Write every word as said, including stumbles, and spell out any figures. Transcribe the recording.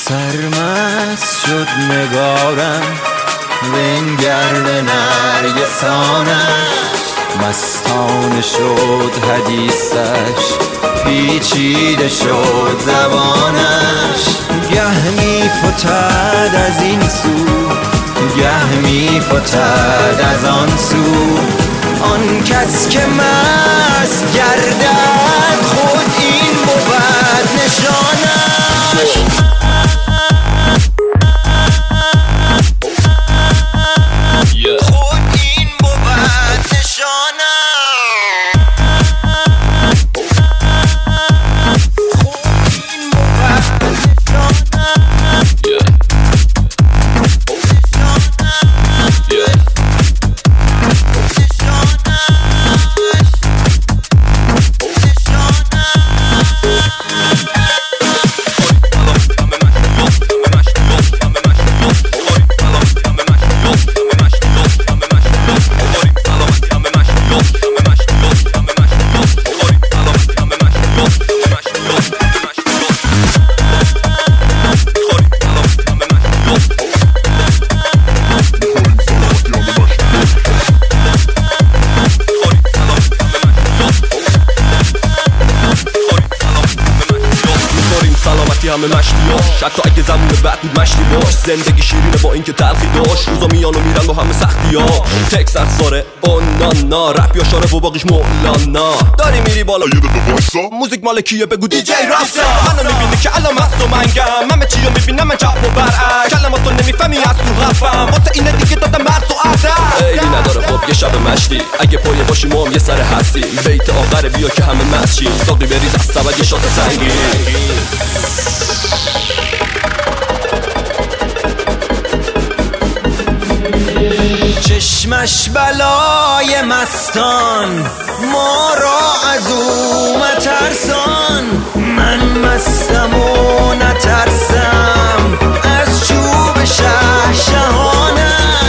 سرمست شد نگارم بنگرد نرگسانش، مستانه شد حدیثش، پیچیده شد زبانش. گه می فتد از این سو، گه می فتد از آن سو. آن کس که مست گردد خود این بود نشانش. همه مشتیاش، حتی اگه زمون بعد بود مشتی باش. زندگی شیرینه با اینکه تلخی داشت، روزا میان و میرن با همه سختی ها. تکس اخساره اون نا نا، رپ یا شاره و باقیش مولانا. داری میری بالا یه دقیقه وایسا، موزیک مال کیه بگو دی جی راستا. منو میبینی که الان مست و منگم، همه چی رو میبینم من چپ و برعکس. کلماتو نمیفهمی از تو رفم، واسه اینه دیگه دادم مرز و عدد. ایدی نداره خب یه شب مشتی، اگه پایه باشی ما هم یه سر هستی. بیت آخر بیا که همه مست شیم، ساقی بریز از سبد یه شات سنگین. چشمش بلای مستان، ما را از او مترسان. من مستم و نترسم از چوب شهشهانم.